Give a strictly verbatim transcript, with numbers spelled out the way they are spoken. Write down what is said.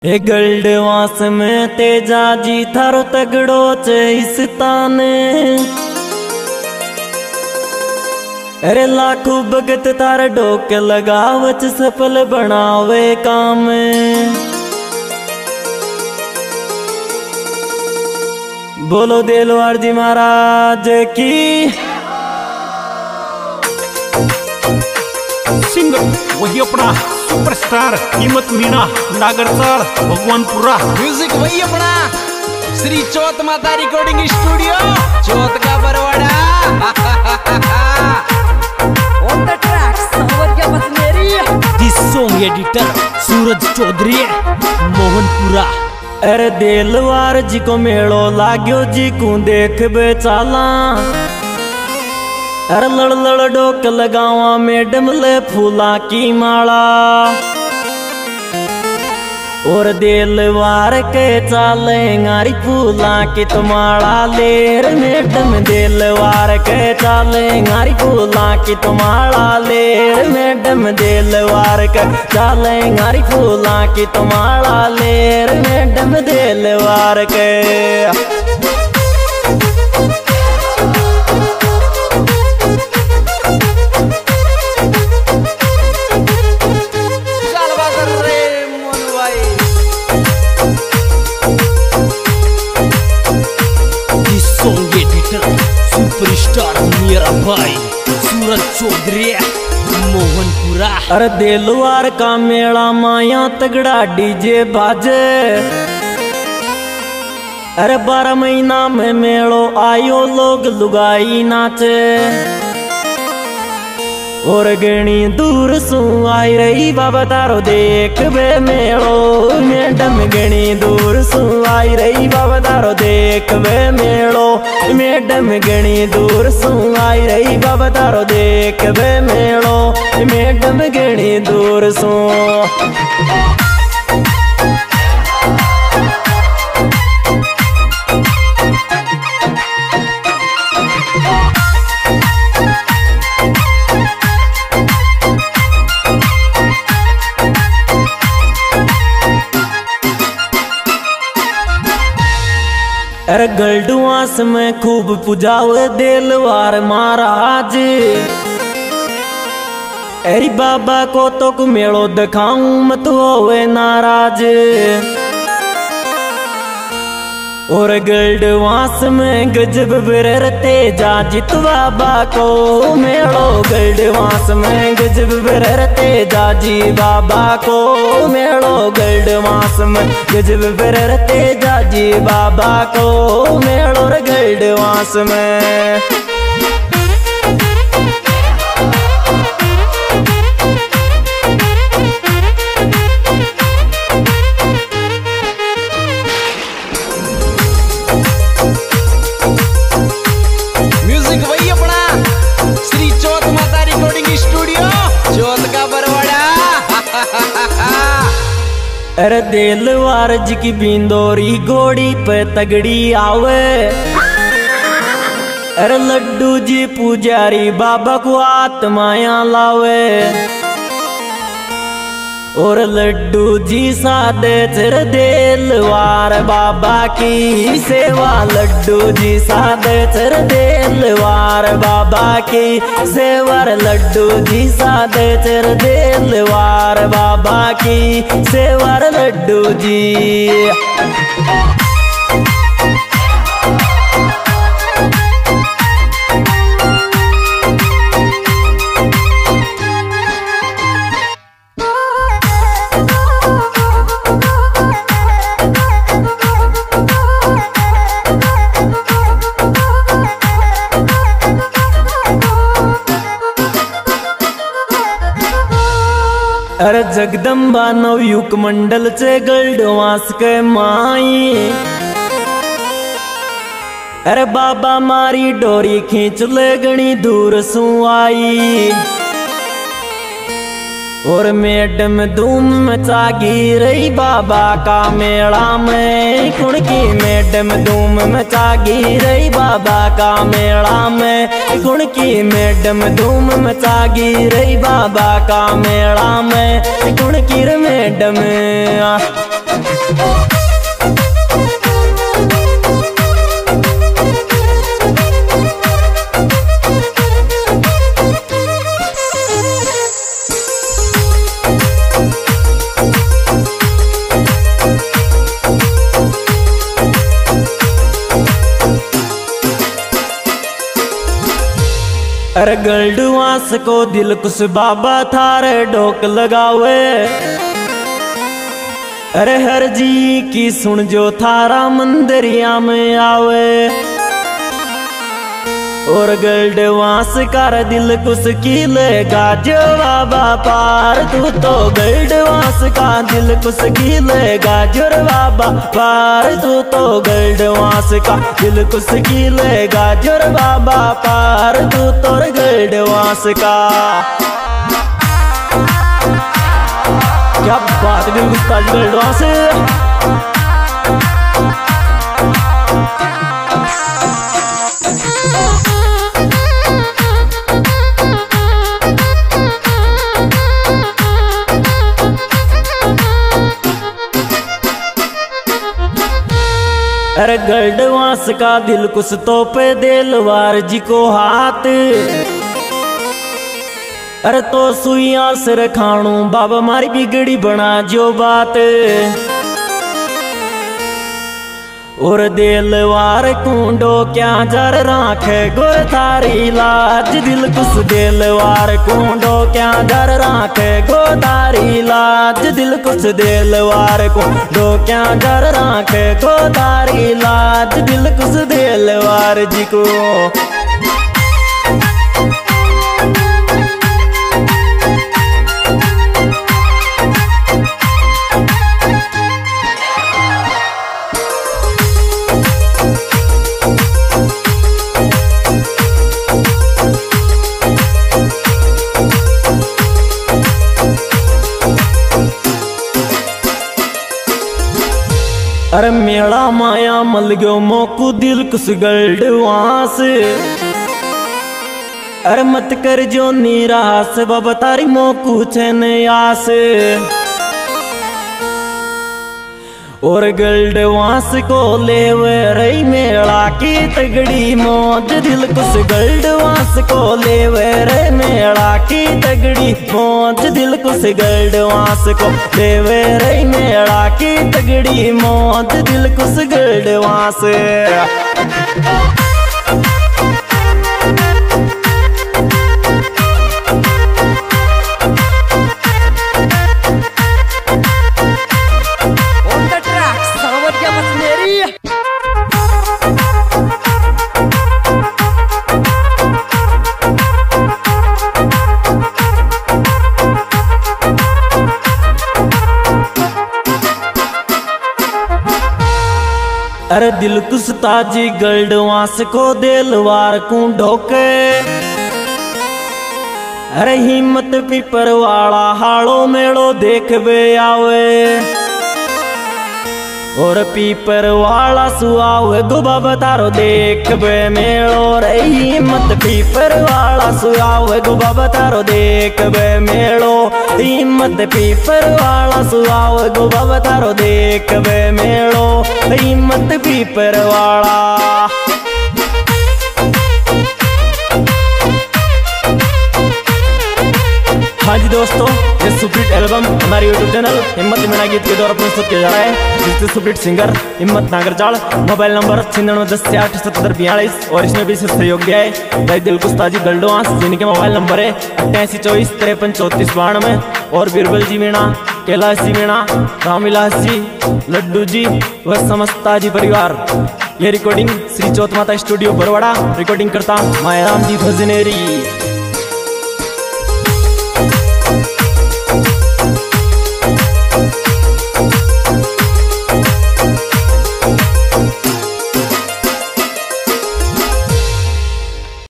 हे गलडवास में तेजा जी थारो तगड़ो चेस्तान। अरे लाखों भगत थार डोक लगावच सफल बनावे काम। बोलो देलवार जी महाराज की। सिंगर वही अपना सुपरस्टार कीमत मीना नागरसाल भगवानपुरा। म्यूजिक वही अपना श्री चौथ माता रिकॉर्डिंग स्टूडियो चौथ का Barwara. On the track, Sawariya Basneri. This song editor Suraj Chaudhary Mohanpura. अरे देलवार जी को मेड़ो लाग्यो जी को देख बेचाला। अरे लड़ लड़ डोक लगावा मैडम ले फूला की माला। और देलवार के चाले गारी फूला की तुम्हारा लेर मैडम। देलवार के चाले गारी फूला की तुम्हारा लेर मैडम। देलवार के चाले गारी फूला की तुम्हारा लेर मैडम। देलवार के सुपरस्टार मेरा भाई सूरज चौधरी मोहनपुरा। अरे देलवार का मेला माया तगड़ा डीजे बाजे। अरे बारह महीना में मेलो आयो लोग लुगाई नाचे। और गणी दूर सु आई रही बाबा तारो देख बे मेलो मैडम। गणी दूर सु आई रही बाबा तारो देख बे मेलो मैडम। गणी दूर सु आई रही बाबा तारो देख बे मेलो मैडम। गणी दूर सु अरे गलडुआस में खूब पुजावे देलवार महाराज। अरे बाबा को तो को मेड़ो दिखाऊं मत होवे नाराज। और गलडवास में गजब बिररते जा जित बाबा को मेड़ो। गलडवास में गजब बिररते जा जी बाबा को मेड़ो। गलडवास में गजब बिररते जा जी बाबा को मेड़ो। गलडवास में अरे देलवार जी की बिंदोरी घोड़ी पे तगड़ी आवे। अरे लड्डू जी पुजारी बाबा को आत्माया लावे। और लड्डू जी सादे चर देलवार बाबा की सेवा। लड्डू जी सादे चर देलवार बाबा की सेवा। लड्डू जी सादे चर देलवार बाबा की सेवा। लड्डू जी अरे जगदम्बा नवयुग मंडल से गलडवास के माई। अरे बाबा मारी डोरी खींच ले गणी दूर सु आई। और मैडम धूम मचागी रही बाबा का मेला में। कुणकी मैडम धूम मचागी रही बाबा का मेला में। कुणकी मैडम धूम मचागी रही बाबा का मेला में। कुणकी मैडम अरे गलडवास को दिल कुछ बाबा थारे डोक लगावे। अरे हर जी की सुन जो थारा मंदिरिया में आवे। और गलडवास का दिल कुछ की लेगा जो बाबा पार। तू तो गलडवास का दिल कुछ की लेगा जो बाबा पार। तू तो गलडवास का दिल कुछ की लेगा जो बाबा पार। तू तो गलडवास का क्या बात दिल कुछ गलडवास। अरे गलडवास का दिल कुछ तो पे दिलवार जी को हाथ। अरे तो सुइया सिर खाणू बाबा मारी बिगड़ी बना जो बात। और दिलवार कुंडो क्या जर राखे गोर थारी लाज। दिल कुछ दिलवार कुंडो क्या जर राखे गो थारी लाज। दिल कुछ दिलवार कुंडो क्या जर राखे गो थारी लाज। दिल कुछ दिलवार जी को अरे मेरा माया मल गयो मोकू दिल कुछ गलडवास। अरे मत कर जो निराश बाबा तारी मोकू छन आस। और गलडवास को लेवे रही मेला की तगड़ी मौज। दिल कुछ गलडवास को लेवे रे मेला की तगड़ी मौज। दिल कुछ गलडवास को लेवे रही मेला की तगड़ी मौज। दिल कुछ गलडवास अरे दिल कुछ ताजी गलडवास को दिलवार को ढोके। अरे हिम्मत पीपर वाला हाड़ो मेड़ो देख बे आवे। और पीपर वाला सुआवे गुबा बतारो देख बे मेड़ो। रे हिम्मत पीपर वाला सुआवे गुबा बतारो देख बे मेड़ो। हिम्मत पीपर वाला सुआवे गुबा बतारो देख बे मेड़ो। हिम्मत पीपर वाला हाँ जी दोस्तों, ये सुपरहिट एल्बम हमारे यूट्यूब चैनल हिम्मत मीणा गीत के द्वारा प्रस्तुत किया जा रहा है, जिसके सुपरहिट सिंगर हिम्मत नागरचाल। मोबाइल नंबर छियानवे दस से आठ सत्तर बयालीस। और इसमें भी सहयोग दिया है भाई दिल कुछ ताजी गलडवास, जिनके मोबाइल नंबर है अट्ठासी चौबीस तिरपन चौतीस बानवे। और बीरबल जी मीणा, कैलाश जी मीणा, रामविलास जी, लड्डू जी व समस्त ताजी परिवार। ये रिकॉर्डिंग श्री चौथ माता स्टूडियो बरवाड़ा। रिकॉर्डिंग करता मायाराम जी भजनेरी।